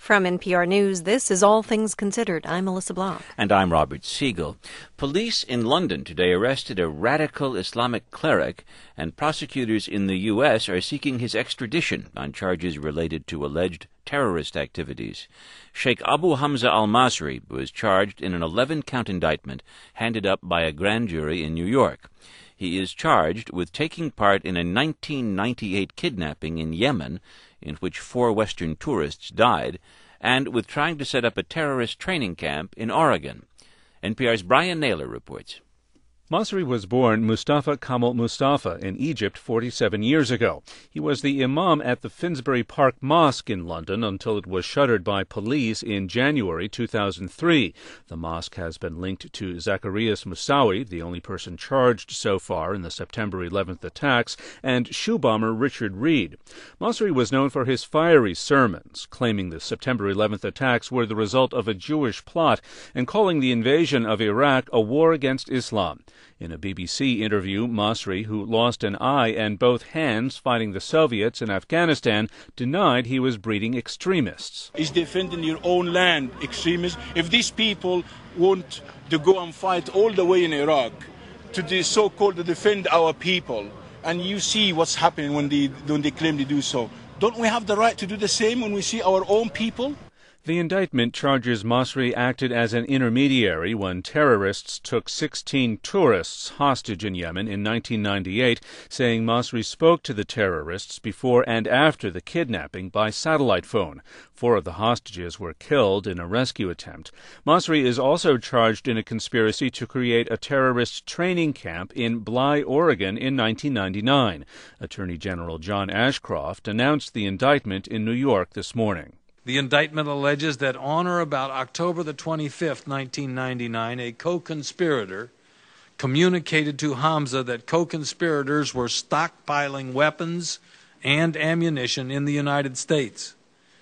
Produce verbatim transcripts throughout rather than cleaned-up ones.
From N P R News, this is All Things Considered. I'm Melissa Block. And I'm Robert Siegel. Police in London today arrested a radical Islamic cleric, and prosecutors in the U S are seeking his extradition on charges related to alleged terrorist activities. Sheikh Abu Hamza al-Masri was charged in an eleven-count indictment handed up by a grand jury in New York. He is charged with taking part in a nineteen ninety-eight kidnapping in Yemen, in which four Western tourists died, and with trying to set up a terrorist training camp in Oregon. N P R's Brian Naylor reports. Masri was born Mustafa Kamal Mustafa in Egypt forty-seven years ago. He was the imam at the Finsbury Park Mosque in London until it was shuttered by police in January two thousand three. The mosque has been linked to Zacarias Moussaoui, the only person charged so far in the September eleventh attacks, and shoe bomber Richard Reed. Masri was known for his fiery sermons, claiming the September eleventh attacks were the result of a Jewish plot and calling the invasion of Iraq a war against Islam. In a B B C interview, Masri, who lost an eye and both hands fighting the Soviets in Afghanistan, denied he was breeding extremists. Is defending your own land extremists? If these people want to go and fight all the way in Iraq to the so-called to defend our people, and you see what's happening when they, when they claim to do so, don't we have the right to do the same when we see our own people? The indictment charges Masri acted as an intermediary when terrorists took sixteen tourists hostage in Yemen in nineteen ninety-eight, saying Masri spoke to the terrorists before and after the kidnapping by satellite phone. Four of the hostages were killed in a rescue attempt. Masri is also charged in a conspiracy to create a terrorist training camp in Bly, Oregon in nineteen ninety-nine. Attorney General John Ashcroft announced the indictment in New York this morning. The indictment alleges that on or about October the twenty-fifth, nineteen ninety-nine, a co-conspirator communicated to Hamza that co-conspirators were stockpiling weapons and ammunition in the United States.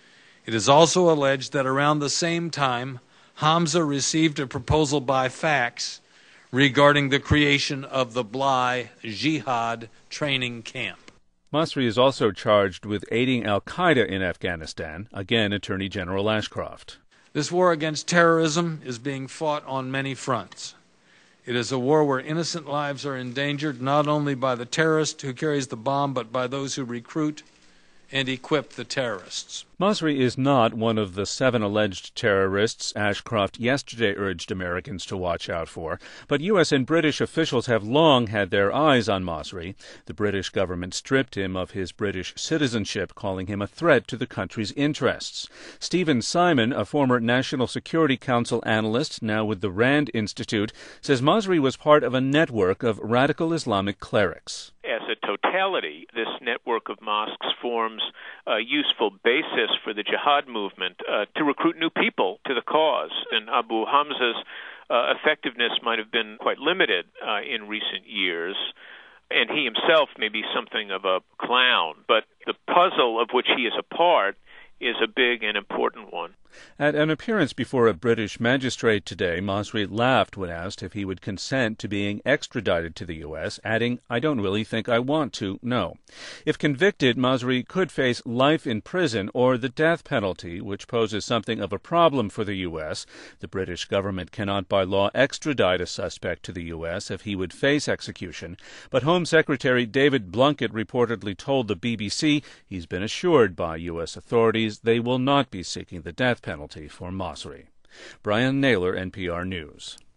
It is also alleged that around the same time, Hamza received a proposal by fax regarding the creation of the Bly Jihad training camp. Masri is also charged with aiding al-Qaeda in Afghanistan, again Attorney General Ashcroft. This war against terrorism is being fought on many fronts. It is a war where innocent lives are endangered not only by the terrorist who carries the bomb, but by those who recruit and equip the terrorists. Masri is not one of the seven alleged terrorists Ashcroft yesterday urged Americans to watch out for, but U S and British officials have long had their eyes on Masri. The British government stripped him of his British citizenship, calling him a threat to the country's interests. Stephen Simon, a former National Security Council analyst, now with the Rand Institute, says Masri was part of a network of radical Islamic clerics. As a totality, this network of mosques forms a useful basis for the jihad movement uh, to recruit new people to the cause. And Abu Hamza's uh, effectiveness might have been quite limited uh, in recent years, and he himself may be something of a clown. But the puzzle of which he is a part is a big and important one. At an appearance before a British magistrate today, Masri laughed when asked if he would consent to being extradited to the U S, adding, "I don't really think I want to, no." If convicted, Masri could face life in prison or the death penalty, which poses something of a problem for the U S. The British government cannot by law extradite a suspect to the U S if he would face execution, but Home Secretary David Blunkett reportedly told the B B C he's been assured by U S authorities they will not be seeking the death penalty for Masri. Brian Naylor, N P R News.